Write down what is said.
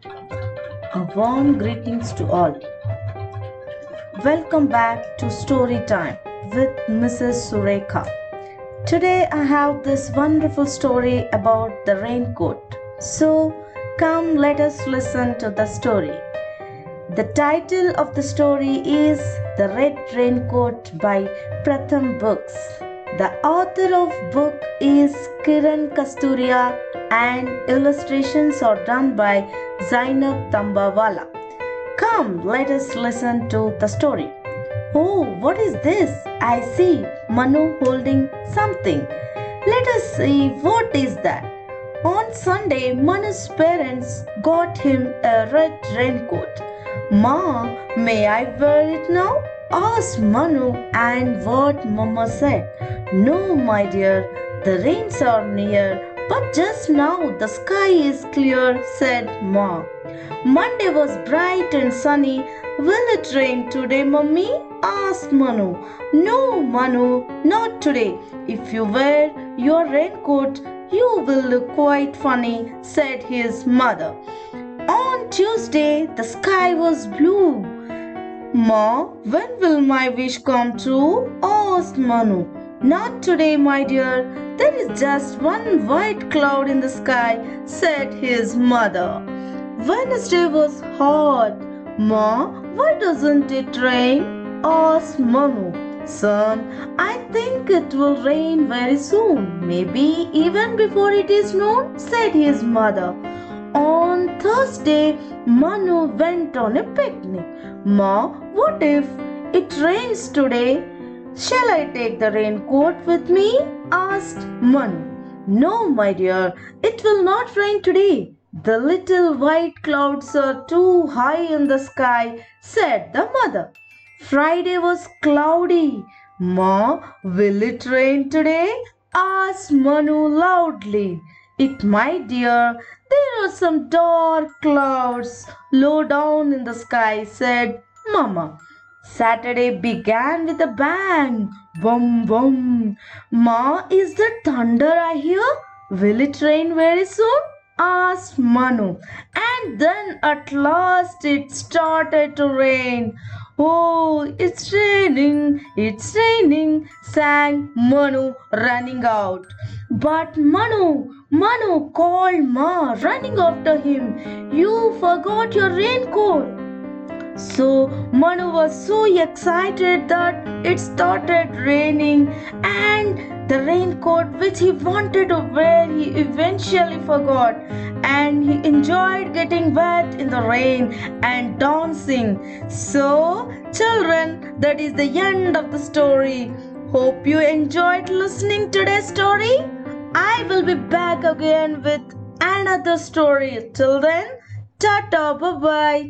A warm greetings to all. Welcome back to Story Time with Mrs. Surekha. Today I have this wonderful story about the raincoat. So come let us listen to the story. The title of the story is The Red Raincoat by Pratham Books. The author of book is Kiran Kasturia and illustrations are done by Zainab Tambawala. Come, let us listen to the story. Oh, what is this? I see Manu holding something. Let us see what is that. On Sunday, Manu's parents got him a red raincoat. Ma, may I wear it now? Asked Manu, and what Mama said. No, my dear, the rains are near, but just now the sky is clear, said Ma. Monday was bright and sunny. Will it rain today, Mummy? Asked Manu. No, Manu, not today. If you wear your raincoat, you will look quite funny, said his mother. On Tuesday, the sky was blue. Ma, when will my wish come true? Asked Manu. Not today, my dear. There is just one white cloud in the sky, said his mother. Wednesday was hot. Ma, why doesn't it rain? Asked Manu. Son, I think it will rain very soon. Maybe even before it is noon, said his mother. On Thursday, Manu went on a picnic. Ma, what if it rains today? Shall I take the raincoat with me? Asked Manu. No, my dear, it will not rain today. The little white clouds are too high in the sky, said the mother. Friday was cloudy. Ma, will it rain today? Asked Manu loudly. It might, dear. There are some dark clouds low down in the sky, said Mama. Saturday began with a bang. Boom, boom. Ma, is that thunder I hear? Will it rain very soon? Asked Manu. And then at last it started to rain. Oh, it's raining, sang Manu running out. But Manu called Ma, running after him. You forgot your raincoat. So Manu was so excited that it started raining, and the raincoat which he wanted to wear he eventually forgot, and he enjoyed getting wet in the rain and dancing. So children, that is the end of the story. Hope you enjoyed listening to today's story. I will be back again with another story. Till then, ta-ta, bye-bye.